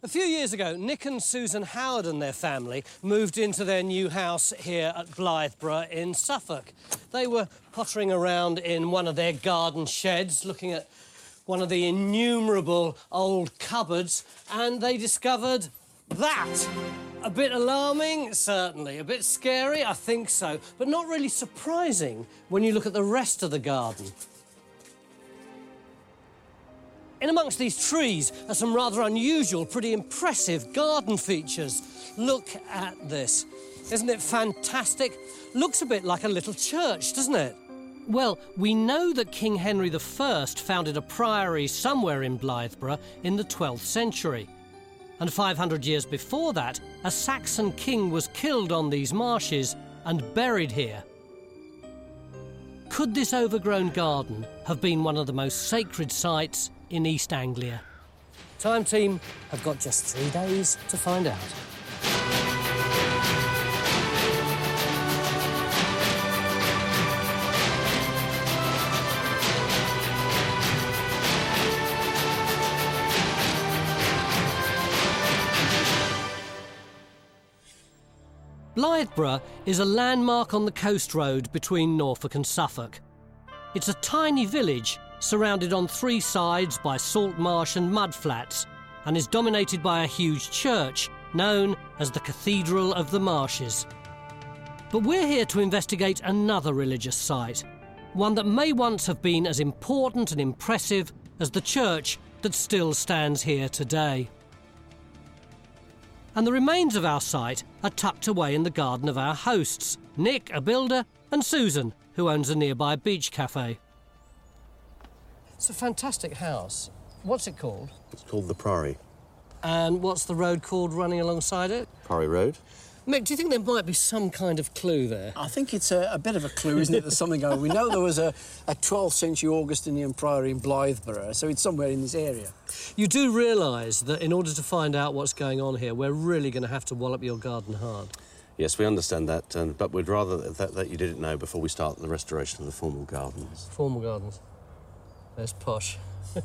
A few years ago, Nick and Susan Howard and their family moved into their new house here at Blythburgh in Suffolk. They were pottering around in one of their garden sheds, looking at one of the innumerable old cupboards, and they discovered that. A bit alarming, certainly. A bit scary, I think so, but not really surprising when you look at the rest of the garden. In amongst these trees are some rather unusual, pretty impressive garden features. Look at this. Isn't it fantastic? Looks a bit like a little church, doesn't it? Well, we know that King Henry I founded a priory somewhere in Blythburgh in the 12th century. And 500 years before that, a Saxon king was killed on these marshes and buried here. Could this overgrown garden have been one of the most sacred sites in East Anglia? Time Team have got just 3 days to find out. Blythburgh is a landmark on the coast road between Norfolk and Suffolk. It's a tiny village surrounded on 3 sides by salt marsh and mud flats, and is dominated by a huge church known as the Cathedral of the Marshes. But we're here to investigate another religious site, one that may once have been as important and impressive as the church that still stands here today. And the remains of our site are tucked away in the garden of our hosts, Nick, a builder, and Susan, who owns a nearby beach cafe. It's a fantastic house. What's it called? It's called the Priory. And what's the road called running alongside it? Priory Road. Mick, do you think there might be some kind of clue there? I think it's a bit of a clue, isn't it? There's something going on. We know there was a 12th century Augustinian priory in Blythburgh, so it's somewhere in this area. You do realise that in order to find out what's going on here, we're really going to have to wallop your garden hard. Yes, we understand that, but we'd rather that you didn't know before we start the restoration of the formal gardens. Formal gardens. There's posh.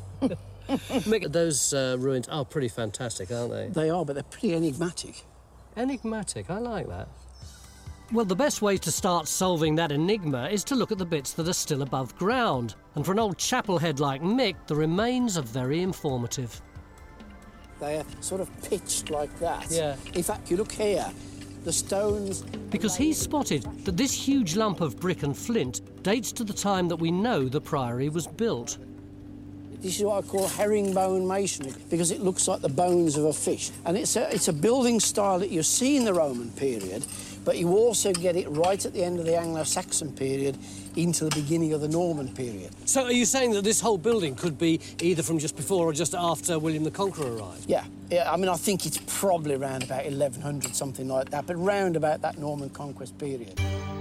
Mick, those ruins are pretty fantastic, aren't they? They are, but they're pretty enigmatic. Enigmatic, I like that. Well, the best way to start solving that enigma is to look at the bits that are still above ground. And for an old chapel head like Mick, the remains are very informative. They are sort of pitched like that. Yeah. In fact, you look here, the stones... Because he's spotted that this huge lump of brick and flint dates to the time that we know the priory was built. This is what I call herringbone masonry, because it looks like the bones of a fish. And it's a building style that you see in the Roman period, but you also get it right at the end of the Anglo-Saxon period into the beginning of the Norman period. So are you saying that this whole building could be either from just before or just after William the Conqueror arrived? Yeah, I mean, I think it's probably around about 1100, something like that, but round about that Norman conquest period.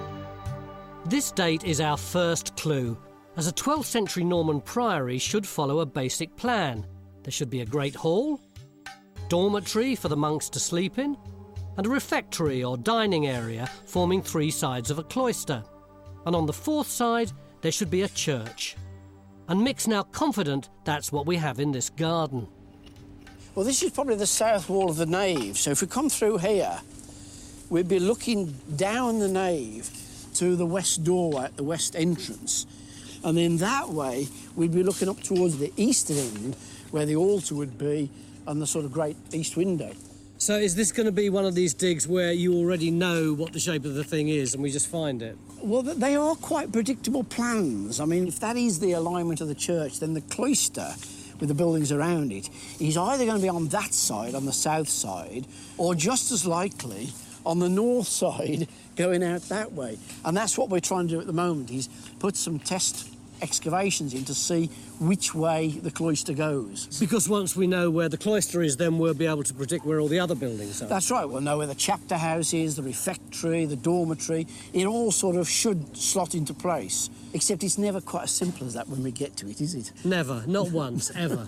This date is our first clue, as a 12th century Norman priory should follow a basic plan. There should be a great hall, dormitory for the monks to sleep in, and a refectory or dining area forming 3 sides of a cloister. And on the 4th side, there should be a church. And Mick's now confident that's what we have in this garden. Well, this is probably the south wall of the nave, so if we come through here, we'd be looking down the nave to the west doorway at the west entrance. And then that way, we'd be looking up towards the eastern end, where the altar would be, and the sort of great east window. So is this going to be one of these digs where you already know what the shape of the thing is and we just find it? Well, they are quite predictable plans. I mean, if that is the alignment of the church, then the cloister, with the buildings around it, is either going to be on that side, on the south side, or just as likely on the north side, going out that way. And that's what we're trying to do at the moment, is put some test excavations in to see which way the cloister goes. Because once we know where the cloister is, then we'll be able to predict where all the other buildings are. That's right. We'll know where the chapter house is, the refectory, the dormitory. It all sort of should slot into place. Except it's never quite as simple as that when we get to it, is it? Never. Not once, ever.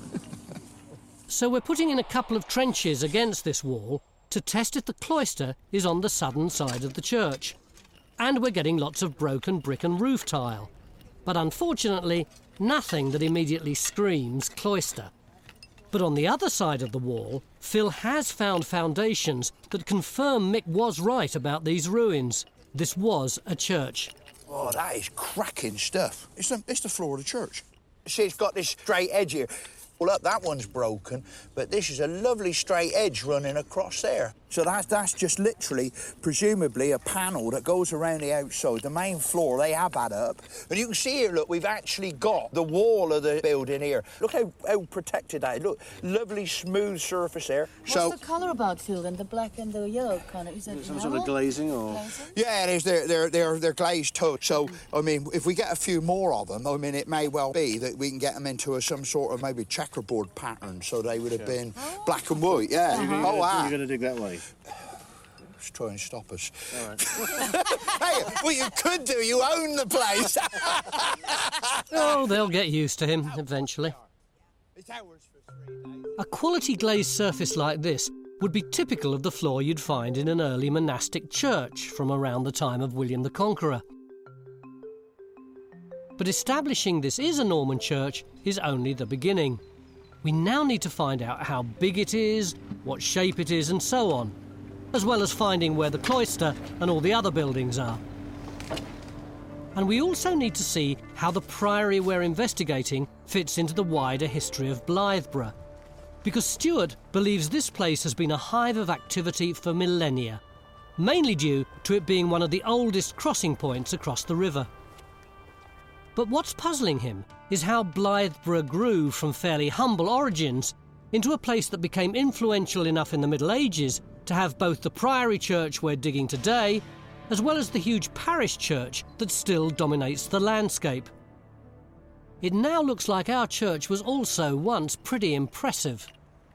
So we're putting in a couple of trenches against this wall to test if the cloister is on the southern side of the church. And we're getting lots of broken brick and roof tile. But unfortunately, nothing that immediately screams cloister. But on the other side of the wall, Phil has found foundations that confirm Mick was right about these ruins. This was a church. Oh, that is cracking stuff. It's the floor of the church. See, it's got this straight edge here. Well, look, that one's broken, but this is a lovely straight edge running across there. So that's just literally, presumably, a panel that goes around the outside. The main floor, they have that up. And you can see here, look, we've actually got the wall of the building here. Look how protected that is. Look, lovely, smooth surface there. What's the colour about, Phil, and the black and the yellow kind of? Is that Some sort of glazing or...? Yeah, it is. They're glazed touch. So, I mean, if we get a few more of them, I mean, it may well be that we can get them into some sort of maybe checkerboard pattern, so they would have been black and white, yeah. You're going to dig that way? Just try and stop us. All right. Hey, what you could do, you own the place. Oh, they'll get used to him eventually. A quality glazed surface like this would be typical of the floor you'd find in an early monastic church from around the time of William the Conqueror. But establishing this is a Norman church is only the beginning. We now need to find out how big it is, what shape it is, and so on, as well as finding where the cloister and all the other buildings are. And we also need to see how the priory we're investigating fits into the wider history of Blythburgh, because Stuart believes this place has been a hive of activity for millennia, mainly due to it being one of the oldest crossing points across the river. But what's puzzling him is how Blythburgh grew from fairly humble origins into a place that became influential enough in the Middle Ages to have both the priory church we're digging today, as well as the huge parish church that still dominates the landscape. It now looks like our church was also once pretty impressive.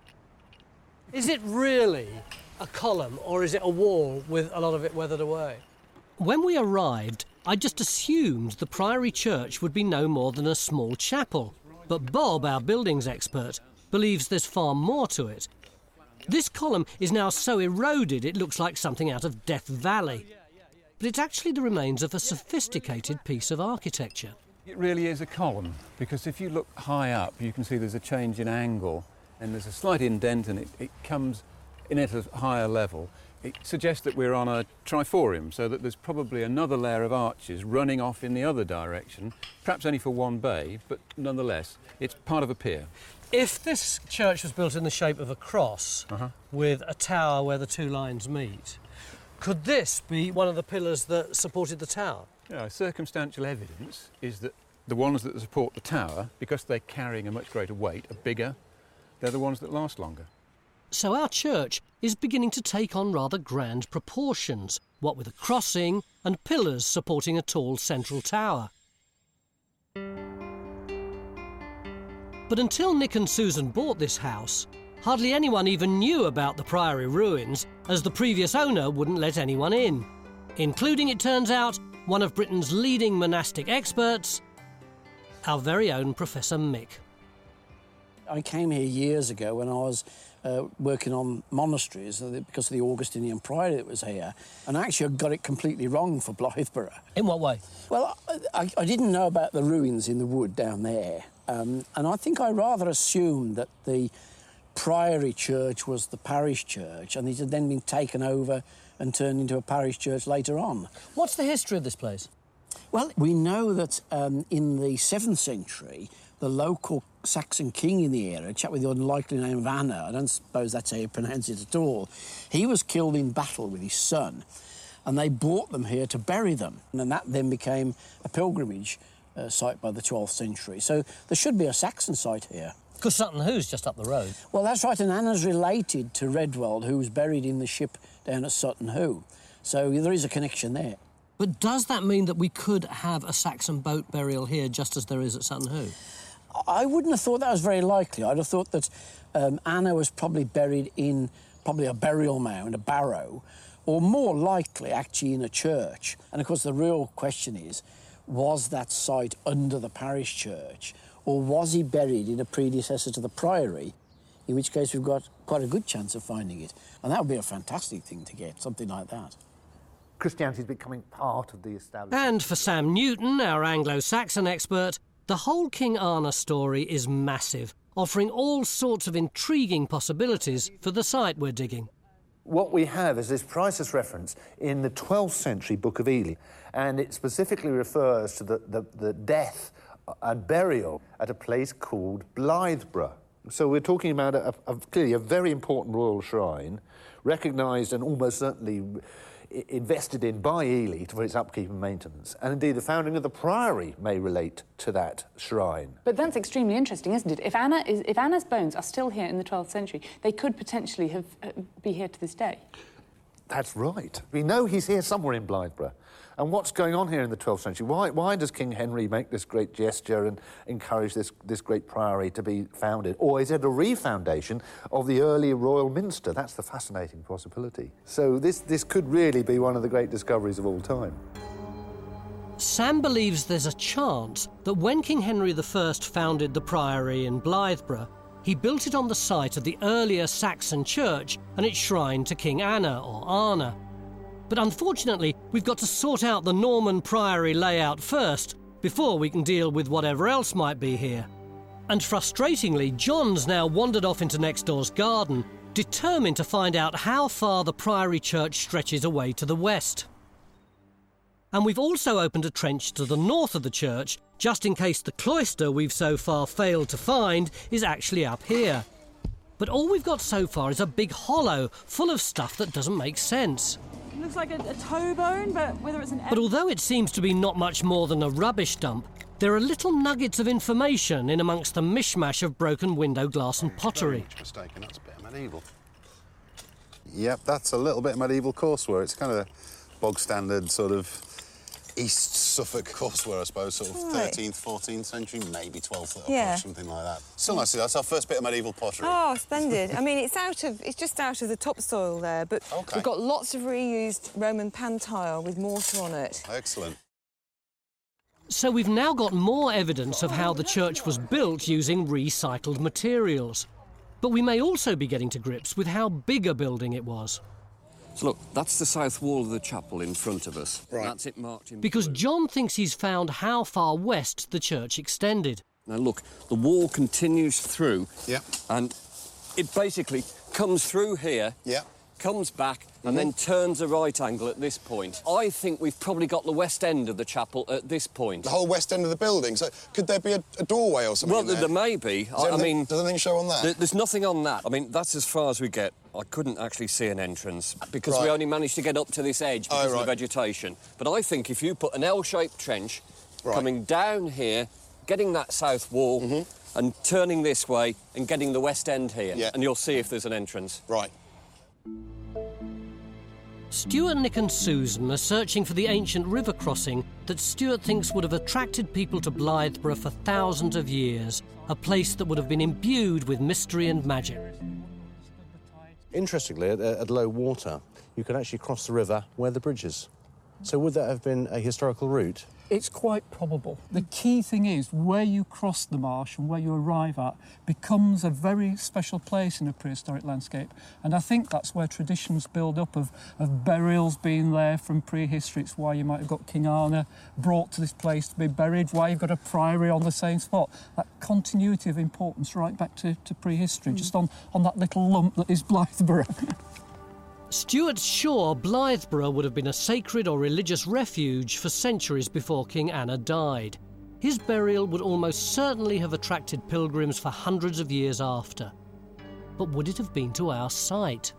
Is it really a column, or is it a wall with a lot of it weathered away? When we arrived, I just assumed the priory church would be no more than a small chapel, but Bob, our buildings expert, believes there's far more to it. This column is now so eroded it looks like something out of Death Valley. But it's actually the remains of a sophisticated piece of architecture. It really is a column, because if you look high up, you can see there's a change in angle, and there's a slight indent, and it comes in at a higher level. It suggests that we're on a triforium, so that there's probably another layer of arches running off in the other direction, perhaps only for one bay, but nonetheless, it's part of a pier. If this church was built in the shape of a cross with a tower where the two lines meet, could this be one of the pillars that supported the tower? Yeah, circumstantial evidence is that the ones that support the tower, because they're carrying a much greater weight, are bigger. They're the ones that last longer. So our church is beginning to take on rather grand proportions, what with a crossing and pillars supporting a tall central tower. But until Nick and Susan bought this house, hardly anyone even knew about the priory ruins, as the previous owner wouldn't let anyone in, including, it turns out, one of Britain's leading monastic experts, our very own Professor Mick. I came here years ago when I was working on monasteries because of the Augustinian Priory that was here, and actually I got it completely wrong for Blythburgh. In what way? Well, I didn't know about the ruins in the wood down there, and I think I rather assumed that the priory church was the parish church, and it had then been taken over and turned into a parish church later on. What's the history of this place? Well, we know that in the 7th century, the local Saxon king in the area, a chap with the unlikely name of Anna, I don't suppose that's how you pronounce it at all, he was killed in battle with his son, and they brought them here to bury them, and that then became a pilgrimage site by the 12th century. So there should be a Saxon site here. Because Sutton Hoo's just up the road. Well, that's right, and Anna's related to Redwald, who was buried in the ship down at Sutton Hoo. So there is a connection there. But does that mean that we could have a Saxon boat burial here just as there is at Sutton Hoo? I wouldn't have thought that was very likely. I'd have thought that Anna was probably buried in a burial mound, a barrow, or more likely actually in a church. And of course the real question is, was that site under the parish church, or was he buried in a predecessor to the priory, in which case we've got quite a good chance of finding it. And that would be a fantastic thing to get, something like that. Christianity is becoming part of the establishment. And for Sam Newton, our Anglo-Saxon expert, the whole King Arna story is massive, offering all sorts of intriguing possibilities for the site we're digging. What we have is this Price's reference in the 12th century Book of Ely, and it specifically refers to the death and burial at a place called Blythburgh. So we're talking about clearly a very important royal shrine, recognised and almost certainly invested in by Ely for its upkeep and maintenance. And indeed, the founding of the priory may relate to that shrine. But that's extremely interesting, isn't it? If Anna's bones are still here in the 12th century, they could potentially be here to this day. That's right. We know he's here somewhere in Blythburgh. And what's going on here in the 12th century? Why does King Henry make this great gesture and encourage this great priory to be founded? Or is it a refoundation of the early royal minster? That's the fascinating possibility. So this could really be one of the great discoveries of all time. Sam believes there's a chance that when King Henry I founded the priory in Blythburgh, he built it on the site of the earlier Saxon church and its shrine to King Anna or Arna. But unfortunately, we've got to sort out the Norman priory layout first before we can deal with whatever else might be here. And frustratingly, John's now wandered off into next door's garden, determined to find out how far the priory church stretches away to the west. And we've also opened a trench to the north of the church, just in case the cloister we've so far failed to find is actually up here. But all we've got so far is a big hollow full of stuff that doesn't make sense. It looks like a toe bone, but whether it's an... But although it seems to be not much more than a rubbish dump, there are little nuggets of information in amongst the mishmash of broken window glass and pottery. Very much mistaken, that's a bit of medieval. Yep, that's a little bit of medieval courseware. It's kind of a bog standard sort of East Suffolk courseware, I suppose, sort of 13th, 14th century, maybe 12th, or something like that. Still nice. That's our first bit of medieval pottery. Oh, splendid. I mean, it's just out of the topsoil there, but we've got lots of reused Roman pan tile with mortar on it. Excellent. So we've now got more evidence of how the church was built using recycled materials. But we may also be getting to grips with how big a building it was. So look, that's the south wall of the chapel in front of us. Right. That's it marked in because blue. John thinks he's found how far west the church extended. Now look, the wall continues through. Yeah. And it basically comes through here. Yeah. Comes back and then turns a right angle at this point. I think we've probably got the west end of the chapel at this point. The whole west end of the building? So could there be a doorway or something? Well, there may be. I mean... Does anything show on that? There's nothing on that. I mean, that's as far as we get. I couldn't actually see an entrance because we only managed to get up to this edge because of the vegetation. But I think if you put an L-shaped trench coming down here, getting that south wall and turning this way and getting the west end here, and you'll see if there's an entrance. Right. Stuart, Nick and Susan are searching for the ancient river crossing that Stuart thinks would have attracted people to Blythburgh for thousands of years, a place that would have been imbued with mystery and magic. Interestingly, at low water, you can actually cross the river where the bridge is. So would that have been a historical route? It's quite probable. The key thing is where you cross the marsh and where you arrive at becomes a very special place in a prehistoric landscape. And I think that's where traditions build up of burials being there from prehistory. It's why you might have got King Arna brought to this place to be buried, why you've got a priory on the same spot. That continuity of importance right back to prehistory, just on that little lump that is Blythburgh. Stuart's sure Blythburgh would have been a sacred or religious refuge for centuries before King Anna died. His burial would almost certainly have attracted pilgrims for hundreds of years after. But would it have been to our site?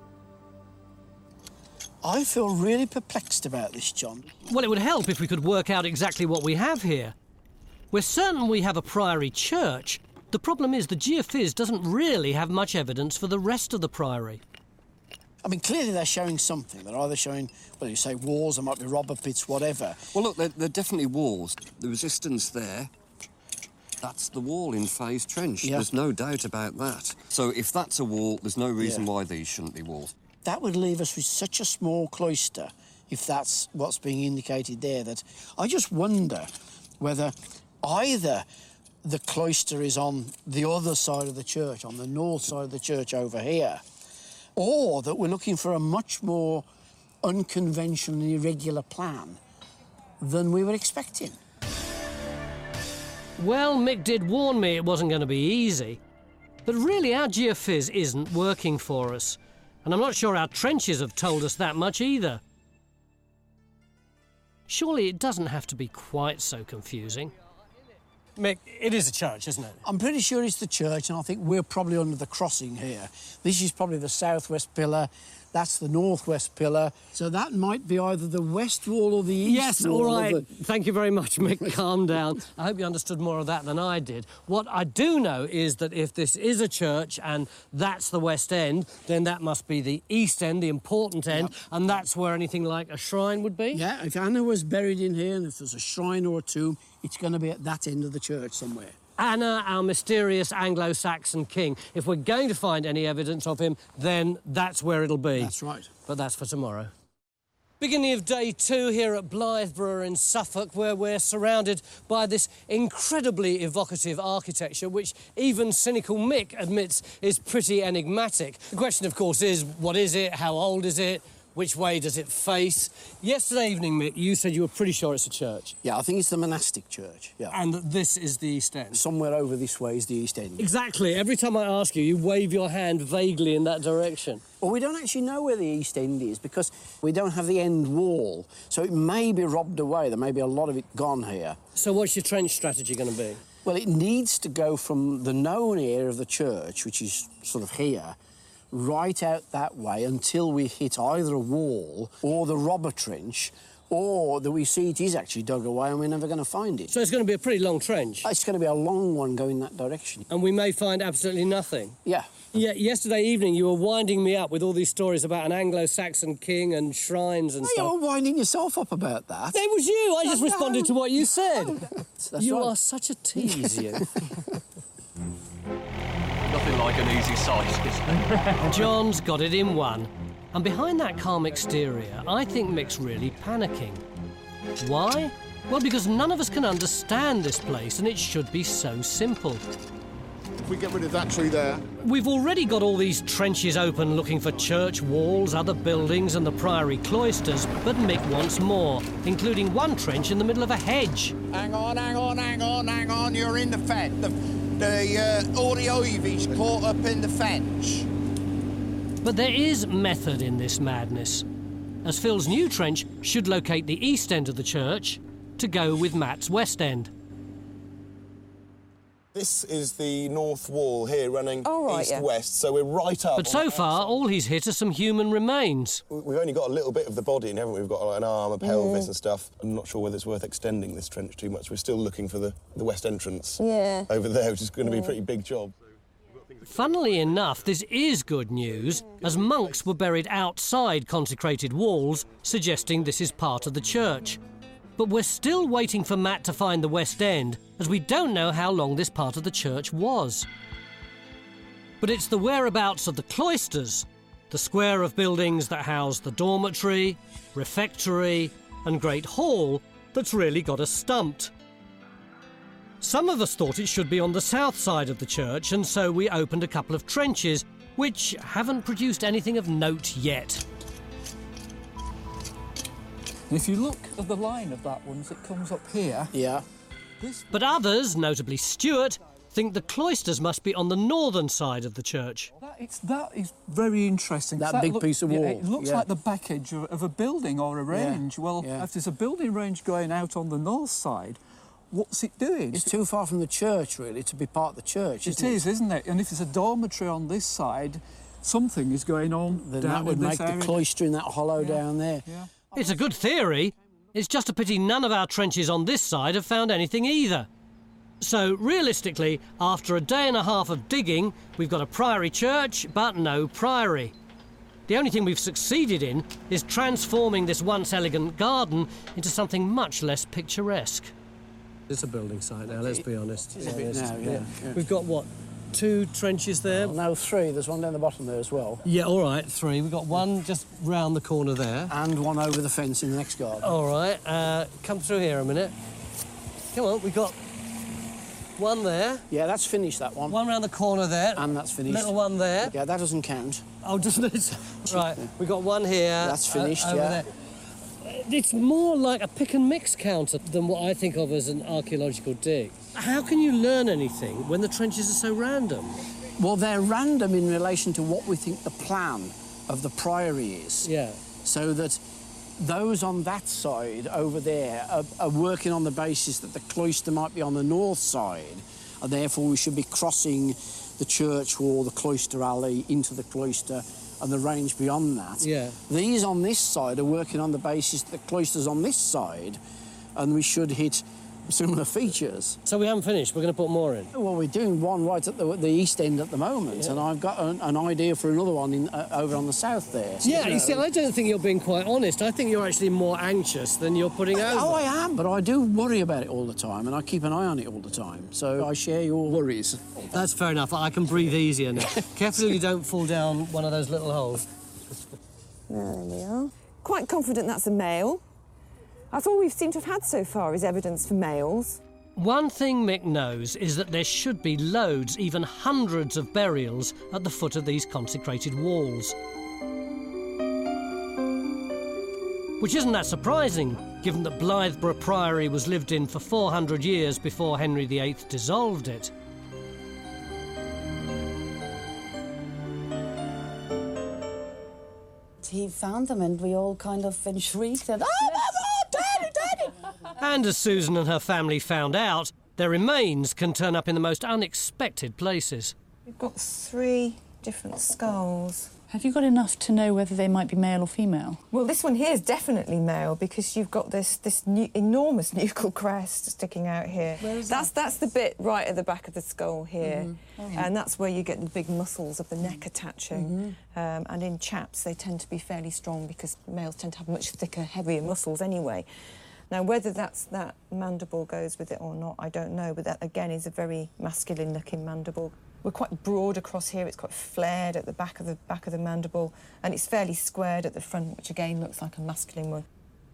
I feel really perplexed about this, John. Well, it would help if we could work out exactly what we have here. We're certain we have a priory church. The problem is the geophys doesn't really have much evidence for the rest of the priory. I mean, clearly they're showing something. They're either showing, well, you say walls, there might be robber pits, whatever. Well, look, they're definitely walls. The resistance there, that's the wall in Faye's Trench. Yeah. There's no doubt about that. So if that's a wall, there's no reason why these shouldn't be walls. That would leave us with such a small cloister, if that's what's being indicated there, that I just wonder whether either the cloister is on the other side of the church, on the north side of the church over here, or that we're looking for a much more unconventional and irregular plan than we were expecting. Well, Mick did warn me it wasn't going to be easy. But really, our geophys isn't working for us. And I'm not sure our trenches have told us that much either. Surely it doesn't have to be quite so confusing. Mick, it is a church, isn't it? I'm pretty sure it's the church, and I think we're probably under the crossing here. This is probably the southwest pillar. That's the northwest pillar. So that might be either the west wall or the east yes, wall. Yes, all right. Thank you very much, Mick. Calm down. I hope you understood more of that than I did. What I do know is that if this is a church and that's the west end, then that must be the east end, the important end, and that's where anything like a shrine would be? Yeah, if Anna was buried in here and if there's a shrine or a tomb, it's going to be at that end of the church somewhere. Anna, our mysterious Anglo-Saxon king. If we're going to find any evidence of him, then that's where it'll be. That's right. But that's for tomorrow. Beginning of day 2 here at Blythburgh in Suffolk, where we're surrounded by this incredibly evocative architecture, which even cynical Mick admits is pretty enigmatic. The question, of course, is what is it? How old is it? Which way does it face? Yesterday evening, Mick, you said you were pretty sure it's a church. Yeah, I think it's the monastic church, yeah. And that this is the East End? Somewhere over this way is the East End. Exactly. Every time I ask you, you wave your hand vaguely in that direction. Well, we don't actually know where the East End is because we don't have the end wall. So it may be robbed away. There may be a lot of it gone here. So what's your trench strategy going to be? Well, it needs to go from the known area of the church, which is sort of here, right out that way until we hit either a wall or the robber trench, or that we see it is actually dug away and we're never going to find it. So it's going to be a pretty long trench? It's going to be a long one going that direction. And we may find absolutely nothing? Yeah. Yeah, yesterday evening you were winding me up with all these stories about an Anglo-Saxon king and shrines and stuff. You were winding yourself up about that. It was you! I just responded to what you said. That's you right. are such a tease, you. Nothing like an easy sight, is there? John's got it in one. And behind that calm exterior, I think Mick's really panicking. Why? Well, because none of us can understand this place, and it should be so simple. If we get rid of that tree there... We've already got all these trenches open looking for church walls, other buildings and the priory cloisters, but Mick wants more, including one trench in the middle of a hedge. Hang on, you're in the fence. All the ivy's caught up in the fence. But there is method in this madness, as Phil's new trench should locate the east end of the church to go with Matt's west end. This is the north wall here running yeah. east-west, so we're right up. But so far, all he's hit are some human remains. We've only got a little bit of the body in, haven't we? We've got like, an arm, a pelvis and stuff. I'm not sure whether it's worth extending this trench too much. We're still looking for the west entrance over there, which is going to be a pretty big job. Funnily enough, this is good news, as monks were buried outside consecrated walls, suggesting this is part of the church. But we're still waiting for Matt to find the west end, as we don't know how long this part of the church was. But it's the whereabouts of the cloisters, the square of buildings that house the dormitory, refectory and great hall, that's really got us stumped. Some of us thought it should be on the south side of the church, and so we opened a couple of trenches, which haven't produced anything of note yet. If you look at the line of that one as it comes up here... Yeah. But others, notably Stuart, think the cloisters must be on the northern side of the church. That is very interesting. That big piece of wall. It looks like the back edge of a building or a range. Well, if there's a building range going out on the north side, what's it doing? It's too far from the church, really, to be part of the church, isn't it? It is, isn't it? And if there's a dormitory on this side, something is going on then down that would in this make area. the cloister in that hollow down there. Yeah. It's a good theory. It's just a pity none of our trenches on this side have found anything either. So, realistically, after a day and a half of digging, we've got a priory church, but no priory. The only thing we've succeeded in is transforming this once elegant garden into something much less picturesque. It's a building site now, let's be honest. We've got, what, 2 trenches there? Well, no, 3. There's one down the bottom there as well. Yeah, all right, 3. We've got one just round the corner there. And one over the fence in the next garden. All right, come through here a minute. Come on, we've got one there. Yeah, that's finished, that one. One round the corner there. And that's finished. Little one there. Yeah, that doesn't count. Oh, doesn't it? Right, we've got one here. That's finished, over there. It's more like a pick and mix counter than what I think of as an archaeological dig. How can you learn anything when the trenches are so random? Well, they're random in relation to what we think the plan of the priory is. Yeah. So that those on that side over there are working on the basis that the cloister might be on the north side, and therefore we should be crossing the church wall, the cloister alley, into the cloister and the range beyond that. Yeah. These on this side are working on the basis that the cloister's on this side, and we should hit similar features. So we haven't finished, we're going to put more in? Well, we're doing one right at the east end at the moment, and I've got an idea for another one over on the south there. Yeah, you see, I don't think you're being quite honest. I think you're actually more anxious than you're putting over. Oh, I am, but I do worry about it all the time, and I keep an eye on it all the time, so I share your worries. That's fair enough. I can breathe easier now. Carefully you don't fall down one of those little holes. There we are. Quite confident that's a male. That's all we seem to have had so far is evidence for males. One thing Mick knows is that there should be loads, even hundreds of burials at the foot of these consecrated walls. Which isn't that surprising, given that Blythburgh Priory was lived in for 400 years before Henry VIII dissolved it. He found them and we all kind of shrieked and, oh, Daddy, Daddy! And as Susan and her family found out, their remains can turn up in the most unexpected places. We've got 3 different skulls. Have you got enough to know whether they might be male or female? Well, this one here is definitely male because you've got this enormous nuchal crest sticking out here. Where is that's the bit right at the back of the skull here. Mm-hmm. Oh, yeah. And that's where you get the big muscles of the neck attaching. Mm-hmm. And in chaps, they tend to be fairly strong because males tend to have much thicker, heavier muscles anyway. Now, whether that mandible goes with it or not, I don't know, but that, again, is a very masculine-looking mandible. We're quite broad across here, it's quite flared at the back of the mandible, and it's fairly squared at the front, which again looks like a masculine one.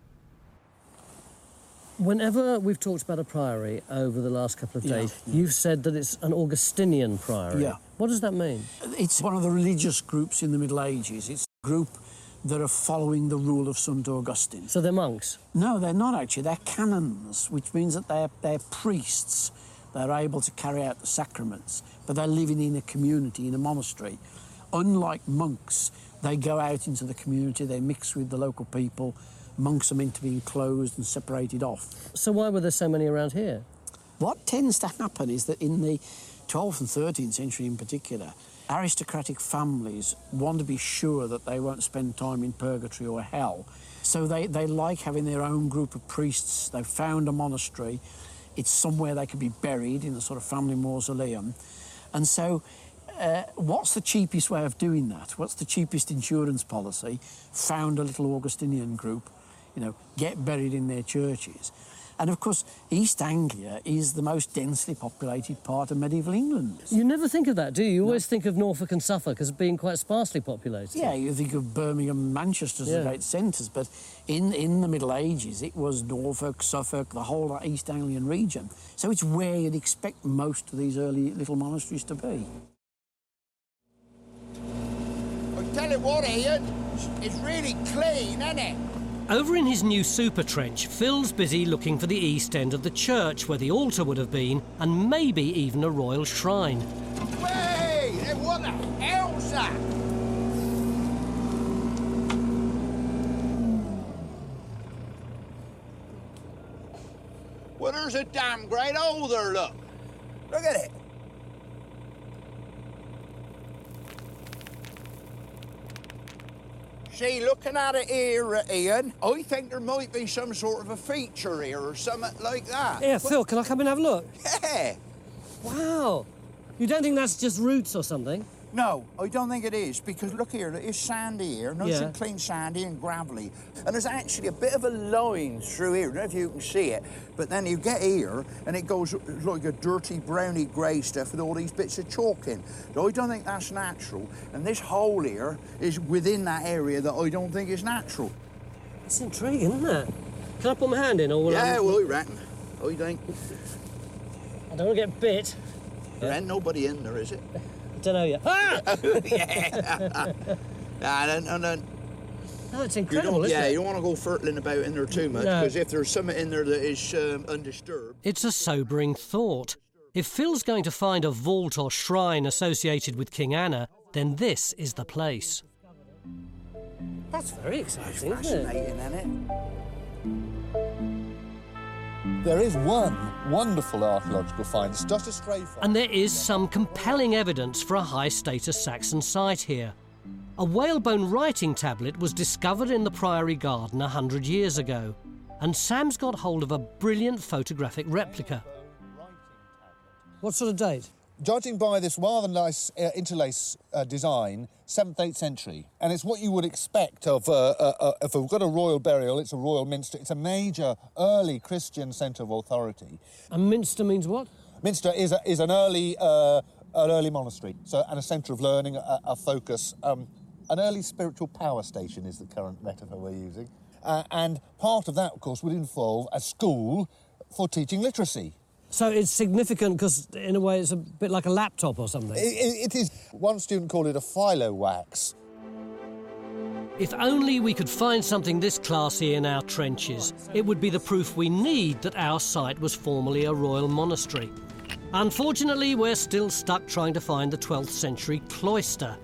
Whenever we've talked about a priory over the last couple of days, you've said that it's an Augustinian priory. Yeah. What does that mean? It's one of the religious groups in the Middle Ages. It's a group that are following the rule of St Augustine. So they're monks? No, they're not actually. They're canons, which means that they're priests. They're able to carry out the sacraments, but they're living in a community, in a monastery. Unlike monks, they go out into the community, they mix with the local people. Monks are meant to be enclosed and separated off. So why were there so many around here? What tends to happen is that in the 12th and 13th century in particular, aristocratic families want to be sure that they won't spend time in purgatory or hell. So they like having their own group of priests. They've found a monastery. It's somewhere they could be buried in a sort of family mausoleum. And so what's the cheapest way of doing that? What's the cheapest insurance policy? Found a little Augustinian group, get buried in their churches. And, of course, East Anglia is the most densely populated part of medieval England. You never think of that, do you? You always think of Norfolk and Suffolk as being quite sparsely populated. Yeah, you think of Birmingham and Manchester as the great centres, but in the Middle Ages, it was Norfolk, Suffolk, the whole East Anglian region. So it's where you'd expect most of these early little monasteries to be. I'll tell you what, Ian, it's really clean, isn't it? Over in his new super trench, Phil's busy looking for the east end of the church where the altar would have been, and maybe even a royal shrine. Hey, what the hell's that? Well, there's a damn great hole there, look. Look at it. See, looking at it here, Ian, I think there might be some sort of a feature here or something like that. Yeah, Phil, can I come and have a look? Yeah. Wow. You don't think that's just roots or something? No, I don't think it is, because look here, it's sandy here, nice and clean sandy and gravelly. And there's actually a bit of a line through here, I don't know if you can see it, but then you get here and it goes like a dirty browny grey stuff with all these bits of chalk in. So I don't think that's natural, and this hole here is within that area that I don't think is natural. It's intriguing, isn't it? Can I put my hand in, or will Yeah, well, I reckon. I think. I don't want to get bit. There ain't nobody in there, is it? I don't know yet. Ah! Yeah. No, it's incredible, isn't it? Yeah, you don't want to go fertling about in there too much, because if there's something in there that is undisturbed... It's a sobering thought. If Phil's going to find a vault or shrine associated with King Anna, then this is the place. That's very exciting, isn't it? There is one wonderful archaeological find. It's just a stray find. And there is some compelling evidence for a high-status Saxon site here. A whalebone writing tablet was discovered in the Priory garden 100 years ago, and Sam's got hold of a brilliant photographic replica. What sort of date? Judging by this rather nice interlace design, 7th, 8th century. And it's what you would expect of, if we've got a royal burial, it's a royal minster. It's a major early Christian centre of authority. And minster means what? Minster is an early monastery, and a centre of learning, a focus. An early spiritual power station is the current metaphor we're using. And part of that, of course, would involve a school for teaching literacy. So it's significant because, in a way, it's a bit like a laptop or something. It is. One student called it a philo-wax. If only we could find something this classy in our trenches, it would be the proof we need that our site was formerly a royal monastery. Unfortunately, we're still stuck trying to find the 12th century cloister.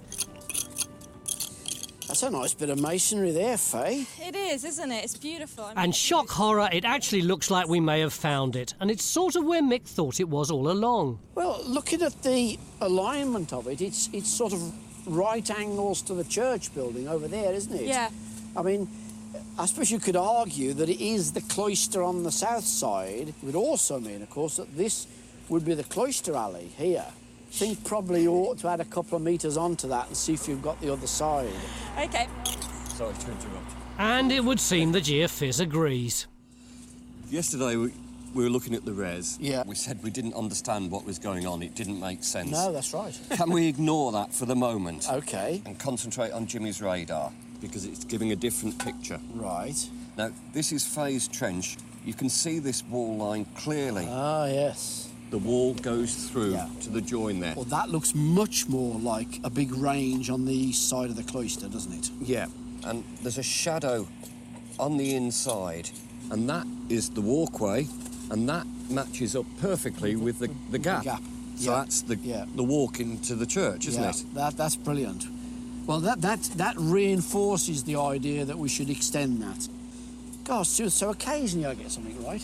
That's a nice bit of masonry there, Faye. It is, isn't it? It's beautiful. And shock horror, it actually looks like we may have found it, and it's sort of where Mick thought it was all along. Well, looking at the alignment of it, it's sort of right angles to the church building over there, isn't it? Yeah. I mean, I suppose you could argue that it is the cloister on the south side. It would also mean, of course, that this would be the cloister alley here. I think probably you ought to add a couple of metres onto that and see if you've got the other side. OK. Sorry to interrupt. And it would seem the GeoFizz agrees. Yesterday we were looking at the res. Yeah. We said we didn't understand what was going on. It didn't make sense. No, that's right. Can we ignore that for the moment? OK. And concentrate on Jimmy's radar, because it's giving a different picture. Right. Now, this is Faye's Trench. You can see this wall line clearly. Ah, yes. The wall goes through to the join there. Well, that looks much more like a big range on the east side of the cloister, doesn't it? Yeah, and there's a shadow on the inside, and that is the walkway, and that matches up perfectly with the gap. The gap. So that's the walk into the church, isn't it? That's brilliant. Well, that reinforces the idea that we should extend that. Gosh, so occasionally I get something right.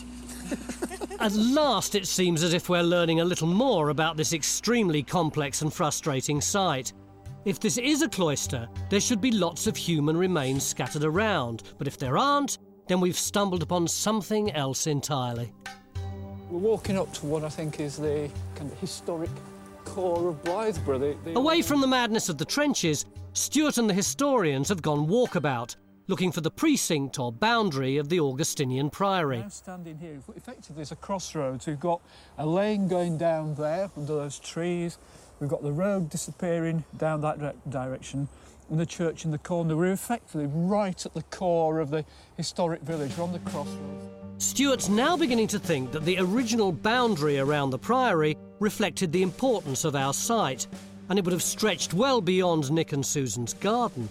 At last, it seems as if we're learning a little more about this extremely complex and frustrating site. If this is a cloister, there should be lots of human remains scattered around, but if there aren't, then we've stumbled upon something else entirely. We're walking up to what I think is the kind of historic core of Blythburgh. Away from the madness of the trenches, Stuart and the historians have gone walkabout, looking for the precinct or boundary of the Augustinian Priory. Now standing here, effectively there's a crossroads. We've got a lane going down there under those trees. We've got the road disappearing down that direction and the church in the corner. We're effectively right at the core of the historic village. We're on the crossroads. Stuart's now beginning to think that the original boundary around the Priory reflected the importance of our site, and it would have stretched well beyond Nick and Susan's garden.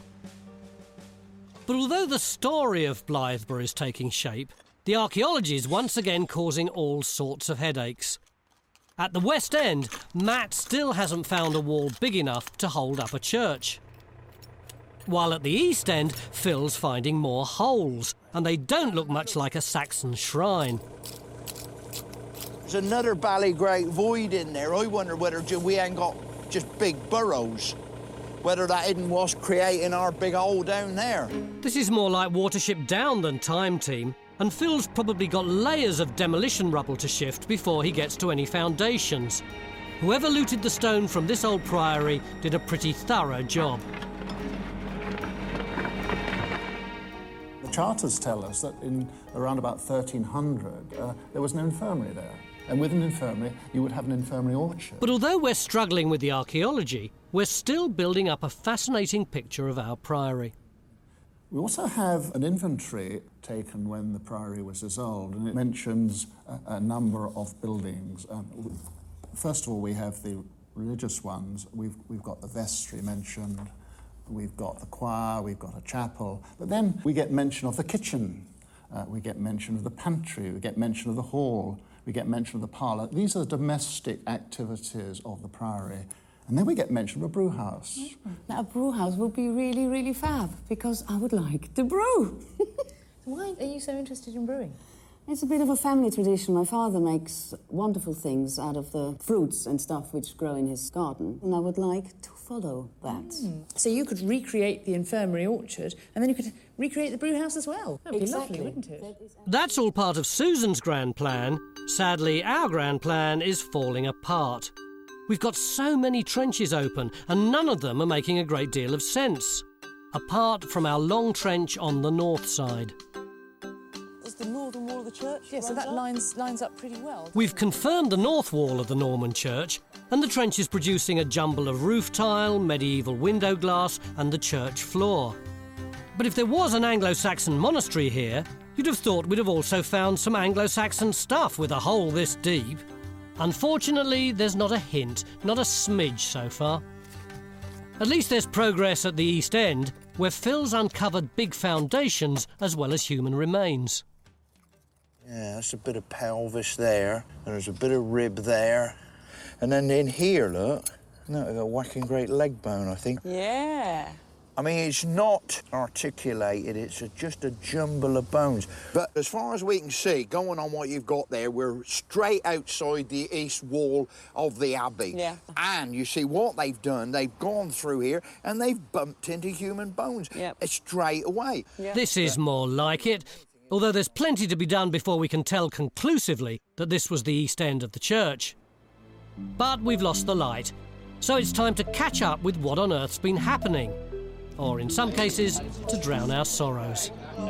But although the story of Blythburgh is taking shape, the archaeology is once again causing all sorts of headaches. At the West End, Matt still hasn't found a wall big enough to hold up a church. While at the East End, Phil's finding more holes, and they don't look much like a Saxon shrine. There's another Ballygreat void in there. I wonder whether we ain't got just big burrows. Whether that isn't what's creating our big hole down there. This is more like Watership Down than Time Team, and Phil's probably got layers of demolition rubble to shift before he gets to any foundations. Whoever looted the stone from this old priory did a pretty thorough job. The charters tell us that in around about 1300 there was an infirmary there. And with an infirmary, you would have an infirmary orchard. But although we're struggling with the archaeology, we're still building up a fascinating picture of our priory. We also have an inventory taken when the priory was dissolved, and it mentions a number of buildings. First of all, we have the religious ones. We've got the vestry mentioned, we've got the choir, we've got a chapel, but then we get mention of the kitchen, we get mention of the pantry, we get mention of the hall, we get mention of the parlour. These are the domestic activities of the priory. And then we get mention of a brew house. Now, a brew house would be really, really fab, because I would like to brew. Why are you so interested in brewing? It's a bit of a family tradition. My father makes wonderful things out of the fruits and stuff which grow in his garden, and I would like to follow that. So you could recreate the infirmary orchard, and then you could recreate the brew house as well. That'd Exactly. be lovely, wouldn't it? That's all part of Susan's grand plan. Sadly, our grand plan is falling apart. We've got so many trenches open, and none of them are making a great deal of sense, apart from our long trench on the north side. Is the northern wall of the church? Yeah, so that lines up pretty well. We've confirmed the north wall of the Norman church, and the trench is producing a jumble of roof tile, medieval window glass, and the church floor. But if there was an Anglo-Saxon monastery here, you'd have thought we'd have also found some Anglo-Saxon stuff with a hole this deep. Unfortunately, there's not a hint, not a smidge so far. At least there's progress at the East End, where Phil's uncovered big foundations as well as human remains. Yeah, that's a bit of pelvis there, and there's a bit of rib there. And then in here, look, no, we've got a whacking great leg bone, I think. Yeah. I mean, it's not articulated, it's just a jumble of bones. But as far as we can see, going on what you've got there, we're straight outside the east wall of the abbey. Yeah. And you see what they've done, they've gone through here and they've bumped into human bones straight away. This is more like it, although there's plenty to be done before we can tell conclusively that this was the East End of the church. But we've lost the light, so it's time to catch up with what on earth's been happening. Or in some cases, to drown our sorrows.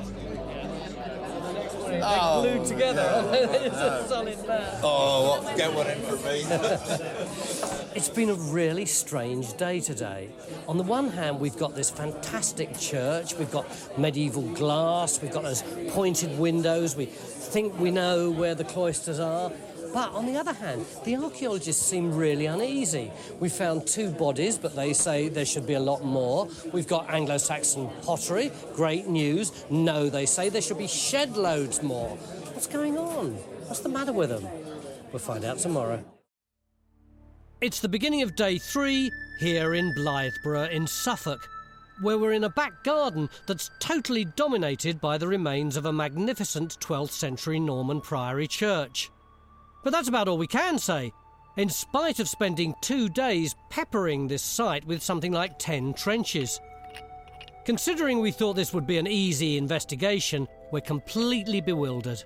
They're glued together. It's a solid man. Oh, well, get one in for me. It's been a really strange day today. On the one hand, we've got this fantastic church, we've got medieval glass, we've got those pointed windows, we think we know where the cloisters are. But on the other hand, the archaeologists seem really uneasy. We found 2 bodies, but they say there should be a lot more. We've got Anglo-Saxon pottery, great news. No, they say there should be shed loads more. What's going on? What's the matter with them? We'll find out tomorrow. It's the beginning of day 3 here in Blythburgh in Suffolk, where we're in a back garden that's totally dominated by the remains of a magnificent 12th century Norman priory church. But that's about all we can say, in spite of spending 2 days peppering this site with something like 10 trenches. Considering we thought this would be an easy investigation, we're completely bewildered.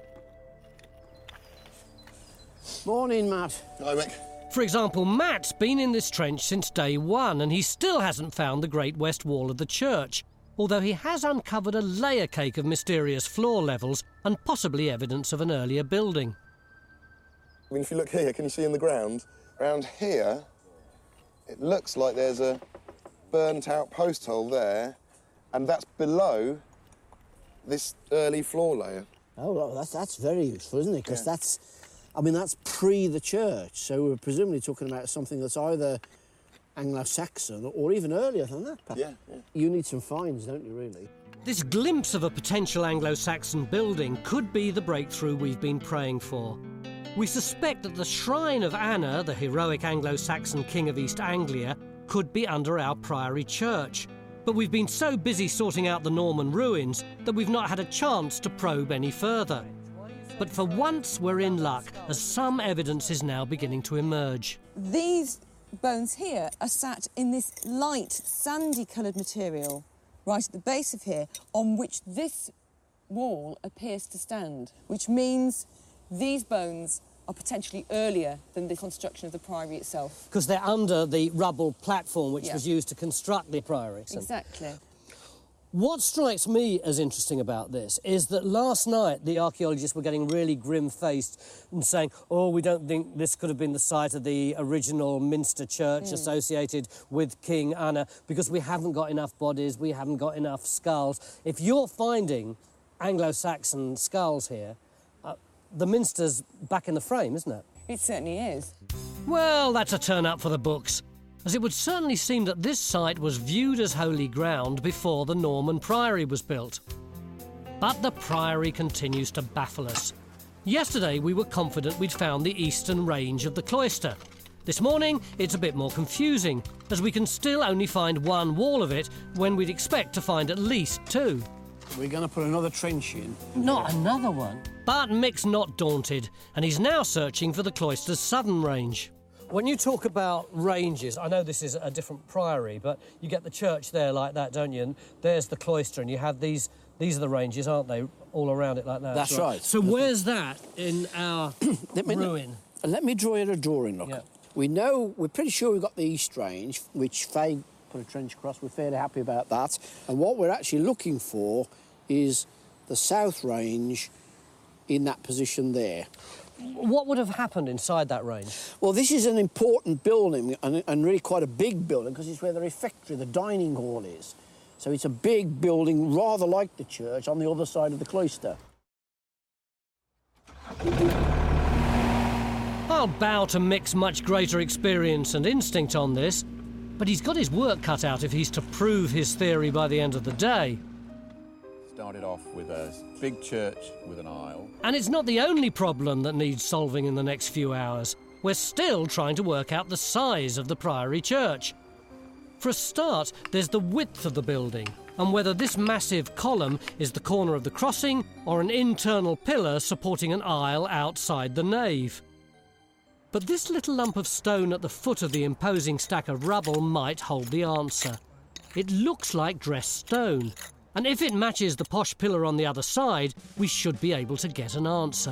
Morning, Matt. Hi, Mick. For example, Matt's been in this trench since day 1 and he still hasn't found the Great West Wall of the church, although he has uncovered a layer cake of mysterious floor levels and possibly evidence of an earlier building. I mean, if you look here, can you see in the ground? Around here, it looks like there's a burnt-out post hole there, and that's below this early floor layer. Oh, well, that's very useful, isn't it? Because that's pre the church, so we're presumably talking about something that's either Anglo-Saxon or even earlier than that. Yeah. You need some finds, don't you, really? This glimpse of a potential Anglo-Saxon building could be the breakthrough we've been praying for. We suspect that the shrine of Anna, the heroic Anglo-Saxon king of East Anglia, could be under our priory church. But we've been so busy sorting out the Norman ruins that we've not had a chance to probe any further. But for once we're in luck, as some evidence is now beginning to emerge. These bones here are sat in this light, sandy-coloured material right at the base of here, on which this wall appears to stand, which means these bones are potentially earlier than the construction of the priory itself. Because they're under the rubble platform which was used to construct the priory. Exactly. What strikes me as interesting about this is that last night the archaeologists were getting really grim-faced and saying, oh, we don't think this could have been the site of the original Minster church associated with King Anna because we haven't got enough bodies, we haven't got enough skulls. If you're finding Anglo-Saxon skulls here, the Minster's back in the frame, isn't it? It certainly is. Well, that's a turn up for the books, as it would certainly seem that this site was viewed as holy ground before the Norman priory was built. But the priory continues to baffle us. Yesterday we were confident we'd found the eastern range of the cloister. This morning it's a bit more confusing, as we can still only find one wall of it when we'd expect to find at least two. We're going to put another trench in. Not another one. But Mick's not daunted, and he's now searching for the cloister's southern range. When you talk about ranges, I know this is a different priory, but you get the church there like that, don't you? And there's the cloister, and you have these are the ranges, aren't they, all around it like that? That's right. So where's that in our ruin? Let me draw you a drawing, look. Yeah. We're pretty sure we've got the east range, which Faye put a trench across. We're fairly happy about that. And what we're actually looking for is the south range in that position there. What would have happened inside that range? Well, this is an important building and really quite a big building because it's where the refectory, the dining hall is. So it's a big building, rather like the church, on the other side of the cloister. I'll bow to Mick's much greater experience and instinct on this, but he's got his work cut out if he's to prove his theory by the end of the day. Started off with a big church with an aisle. And it's not the only problem that needs solving in the next few hours. We're still trying to work out the size of the Priory Church. For a start, there's the width of the building, and whether this massive column is the corner of the crossing or an internal pillar supporting an aisle outside the nave. But this little lump of stone at the foot of the imposing stack of rubble might hold the answer. It looks like dressed stone, and if it matches the posh pillar on the other side, we should be able to get an answer.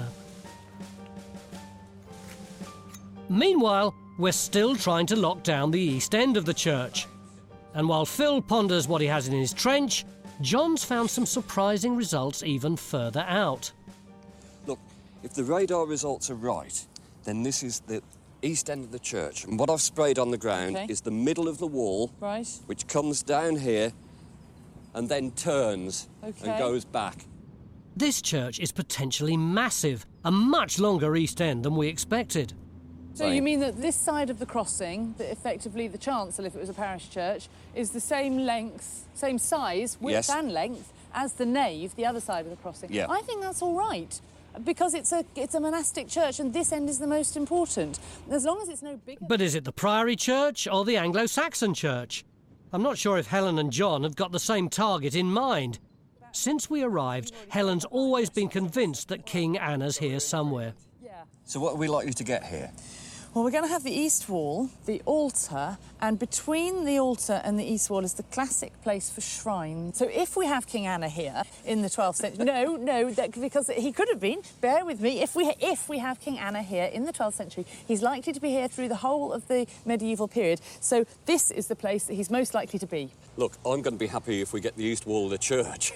Meanwhile, we're still trying to lock down the east end of the church. And while Phil ponders what he has in his trench, John's found some surprising results even further out. Look, if the radar results are right, then this is the east end of the church. And what I've sprayed on the ground is the middle of the wall, which comes down here and then turns and goes back. This church is potentially massive, a much longer east end than we expected. So you mean that this side of the crossing, that effectively the chancel, if it was a parish church, is the same length, same size, width and length, as the nave, the other side of the crossing? Yeah. I think that's all right, because it's a monastic church and this end is the most important. As long as it's no bigger... But is it the Priory Church or the Anglo-Saxon Church? I'm not sure if Helen and John have got the same target in mind. Since we arrived, Helen's always been convinced that King Anna's here somewhere. So what are we likely to get here? Well, we're going to have the east wall, the altar, and between the altar and the east wall is the classic place for shrine. So if we have King Anna here in the 12th century... because he could have been, bear with me, if we have King Anna here in the 12th century, he's likely to be here through the whole of the medieval period. So this is the place that he's most likely to be. Look, I'm going to be happy if we get the east wall of the church.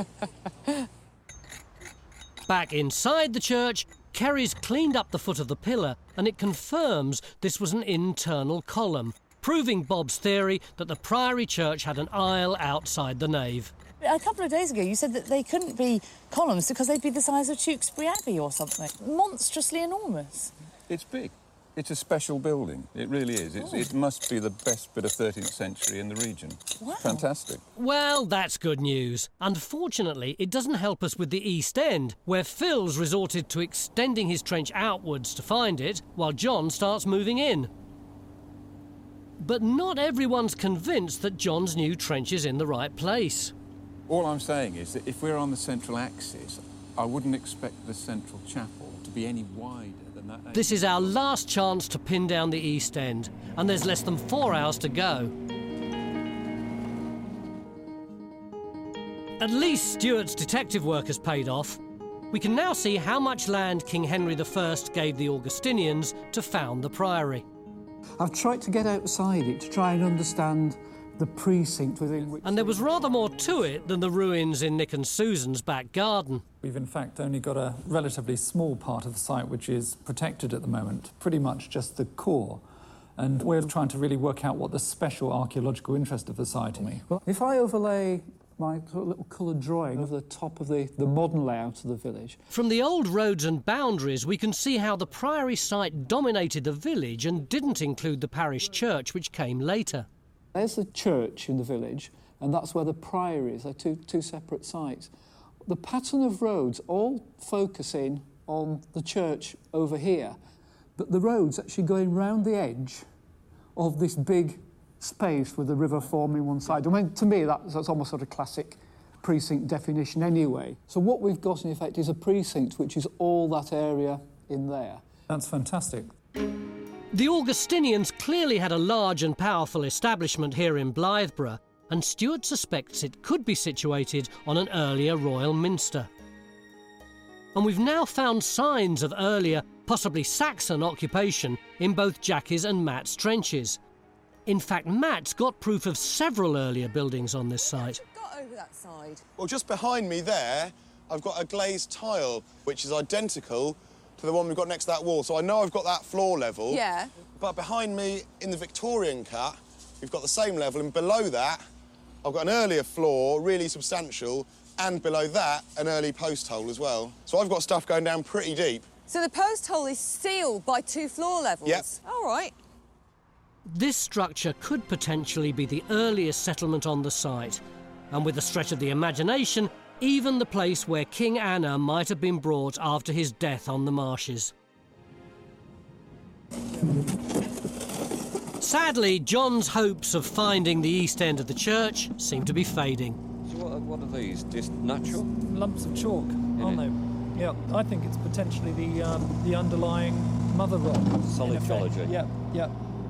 Back inside the church, Kerry's cleaned up the foot of the pillar, and it confirms this was an internal column, proving Bob's theory that the Priory Church had an aisle outside the nave. A couple of days ago, you said that they couldn't be columns because they'd be the size of Tewkesbury Abbey or something. Monstrously enormous. It's big. It's a special building. It really is. It must be the best bit of 13th century in the region. Wow. Fantastic. Well, that's good news. Unfortunately, it doesn't help us with the East End, where Phil's resorted to extending his trench outwards to find it, while John starts moving in. But not everyone's convinced that John's new trench is in the right place. All I'm saying is that if we're on the central axis, I wouldn't expect the central chapel to be any wider than that. This is our last chance to pin down the East End, and there's less than 4 hours to go. At least Stuart's detective work has paid off. We can now see how much land King Henry I gave the Augustinians to found the priory. I've tried to get outside it to try and understand the precinct within which... And there was rather more to it than the ruins in Nick and Susan's back garden. We've in fact only got a relatively small part of the site which is protected at the moment, pretty much just the core. And we're trying to really work out what the special archaeological interest of the site is. Well, if I overlay my little coloured drawing of the top of the modern layout of the village. From the old roads and boundaries, we can see how the priory site dominated the village and didn't include the parish church, which came later. There's the church in the village, and that's where the priory is. They're two separate sites. The pattern of roads all focusing on the church over here, but the road's actually going round the edge of this big space with the river forming one side. I mean, to me, that's almost sort of classic precinct definition anyway. So what we've got, in effect, is a precinct which is all that area in there. That's fantastic. The Augustinians clearly had a large and powerful establishment here in Blythburgh, and Stewart suspects it could be situated on an earlier royal minster. And we've now found signs of earlier, possibly Saxon occupation in both Jackie's and Matt's trenches. In fact, Matt's got proof of several earlier buildings on this site. Got over that side. Well, just behind me there, I've got a glazed tile, which is identical to the one we've got next to that wall. So I know I've got that floor level. Yeah. But behind me, in the Victorian cut, we've got the same level, and below that, I've got an earlier floor, really substantial, and below that, an early post hole as well. So I've got stuff going down pretty deep. So the post hole is sealed by 2 floor levels? Yep. All right. This structure could potentially be the earliest settlement on the site, and with a stretch of the imagination, even the place where King Anna might have been brought after his death on the marshes. Sadly, John's hopes of finding the east end of the church seem to be fading. So what are these? Just natural? Lumps of chalk, aren't they? Yeah, I think it's potentially the underlying mother rock. Solid geology. Yeah, yeah.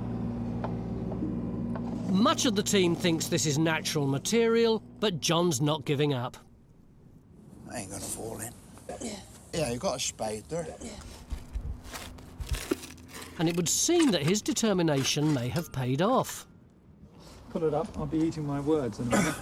Much of the team thinks this is natural material, but John's not giving up. I ain't gonna fall in. Yeah, you've got a spade there. Yeah. And it would seem that his determination may have paid off. Pull it up, I'll be eating my words in a minute.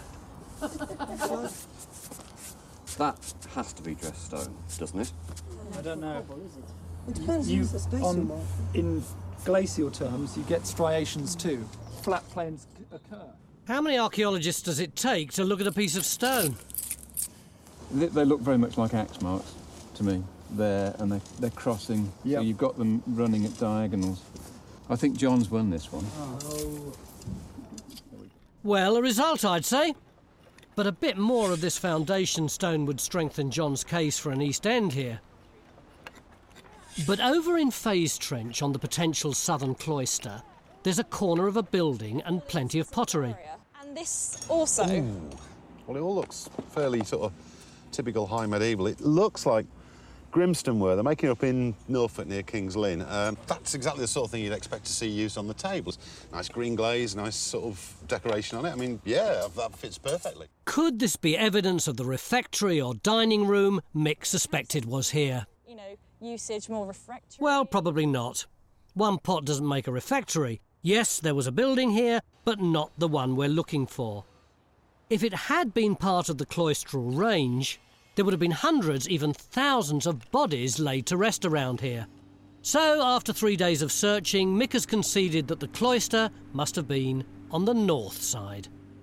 That has to be dressed stone, doesn't it? I don't know. It depends on the space you want. In glacial terms, you get striations too. Flat plains occur. How many archaeologists does it take to look at a piece of stone? They look very much like axe marks to me. There, and they're crossing. Yep. So you've got them running at diagonals. I think John's won this one. Oh. Well, a result, I'd say. But a bit more of this foundation stone would strengthen John's case for an east end here. But over in Fays Trench, on the potential southern cloister, there's a corner of a building and plenty of pottery. And this also. Ooh. Well, it all looks fairly sort of typical high medieval. It looks like Grimston were. They're making it up in Norfolk near King's Lynn. That's exactly the sort of thing you'd expect to see used on the tables. Nice green glaze, nice sort of decoration on it. I mean, yeah, that fits perfectly. Could this be evidence of the refectory or dining room Mick suspected was here? You know, usage, more refractory. Well, probably not. One pot doesn't make a refectory. Yes, there was a building here, but not the one we're looking for. If it had been part of the cloistral range, there would have been hundreds, even thousands of bodies laid to rest around here. So, after 3 days of searching, Mick has conceded that the cloister must have been on the north side.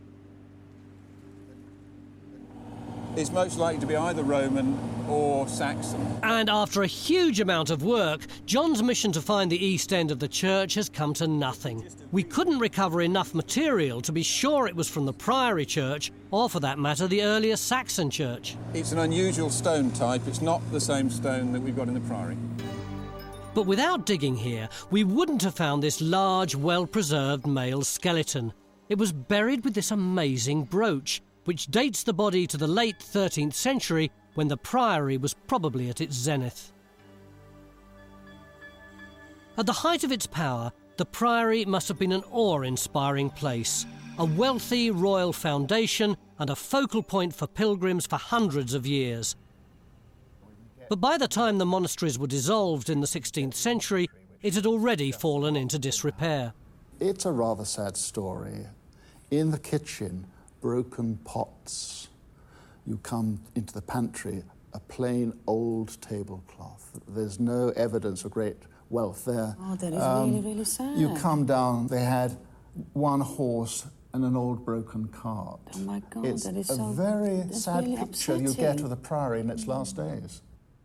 It's most likely to be either Roman or Saxon. And after a huge amount of work, John's mission to find the east end of the church has come to nothing. We couldn't recover enough material to be sure it was from the Priory Church, or for that matter, the earlier Saxon church. It's an unusual stone type. It's not the same stone that we've got in the Priory. But without digging here, we wouldn't have found this large, well-preserved male skeleton. It was buried with this amazing brooch, which dates the body to the late 13th century, when the Priory was probably at its zenith. At the height of its power, the Priory must have been an awe-inspiring place, a wealthy royal foundation and a focal point for pilgrims for hundreds of years. But by the time the monasteries were dissolved in the 16th century, it had already fallen into disrepair. It's a rather sad story. In the kitchen, broken pots. You come into the pantry, a plain old tablecloth. There's no evidence of great wealth there. Oh, that is really, really sad. You come down, they had one horse and an old broken cart. Oh my God, it's that is a so... very that's sad really picture you get of the Priory in its last days.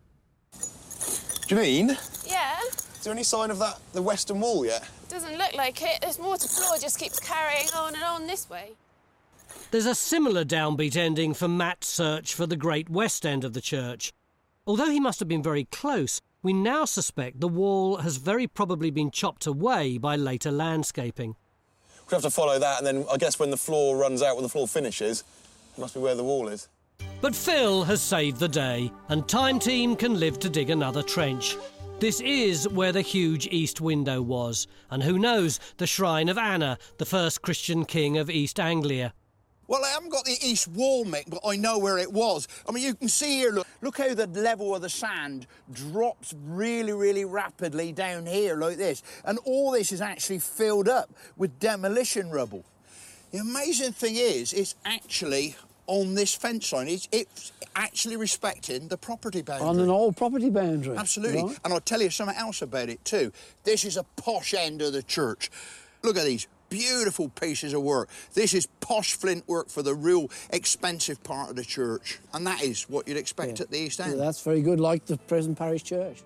Janine? Yeah? Is there any sign of the western wall yet? Doesn't look like it. This water floor just keeps carrying on and on this way. There's a similar downbeat ending for Matt's search for the great west end of the church. Although he must have been very close, we now suspect the wall has very probably been chopped away by later landscaping. We have to follow that, and then I guess when the floor runs out, when the floor finishes, it must be where the wall is. But Phil has saved the day, and Time Team can live to dig another trench. This is where the huge east window was, and who knows, the shrine of Anna, the first Christian king of East Anglia. Well, I haven't got the east wall, Mick, but I know where it was. I mean, you can see here, look how the level of the sand drops really, really rapidly down here like this. And all this is actually filled up with demolition rubble. The amazing thing is, it's actually on this fence line. It's actually respecting the property boundary. On an old property boundary. Absolutely. Right. And I'll tell you something else about it too. This is a posh end of the church. Look at these beautiful pieces of work. This is posh flint work for the real expensive part of the church. And that is what you'd expect at the East End. Yeah, that's very good, like the present parish church.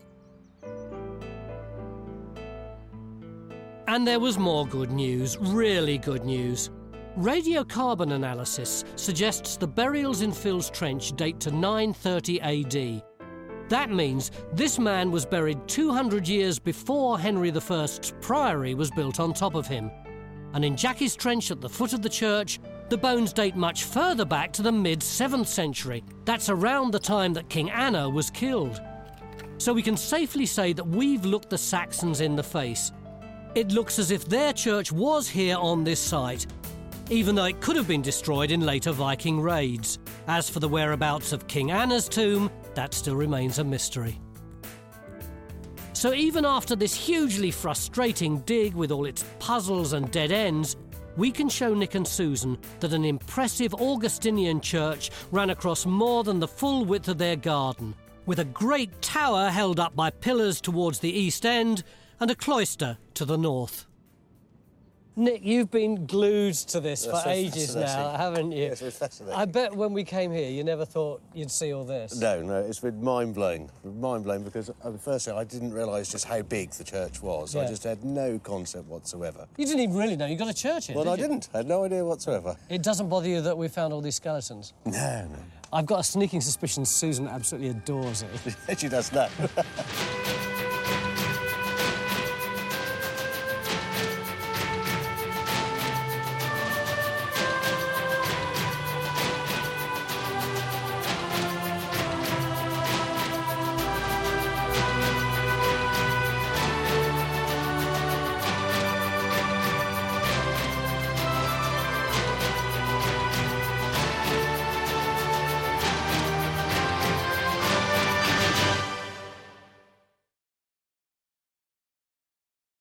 And there was more good news, really good news. Radiocarbon analysis suggests the burials in Phil's Trench date to 930 AD. That means this man was buried 200 years before Henry I's priory was built on top of him. And in Jackie's Trench at the foot of the church, the bones date much further back to the mid-7th century. That's around the time that King Anna was killed. So we can safely say that we've looked the Saxons in the face. It looks as if their church was here on this site, even though it could have been destroyed in later Viking raids. As for the whereabouts of King Anna's tomb, that still remains a mystery. So even after this hugely frustrating dig with all its puzzles and dead ends, we can show Nick and Susan that an impressive Augustinian church ran across more than the full width of their garden, with a great tower held up by pillars towards the east end and a cloister to the north. Nick, you've been glued to this for ages now, haven't you? Yes, it's fascinating. I bet when we came here, you never thought you'd see all this. No, it's been mind-blowing. Mind-blowing because, firstly, I didn't realise just how big the church was. Yeah. I just had no concept whatsoever. You didn't even really know you got a church here, Well, did I you? didn't. I had no idea whatsoever. It doesn't bother you that we found all these skeletons? No. I've got a sneaking suspicion Susan absolutely adores it. She does now.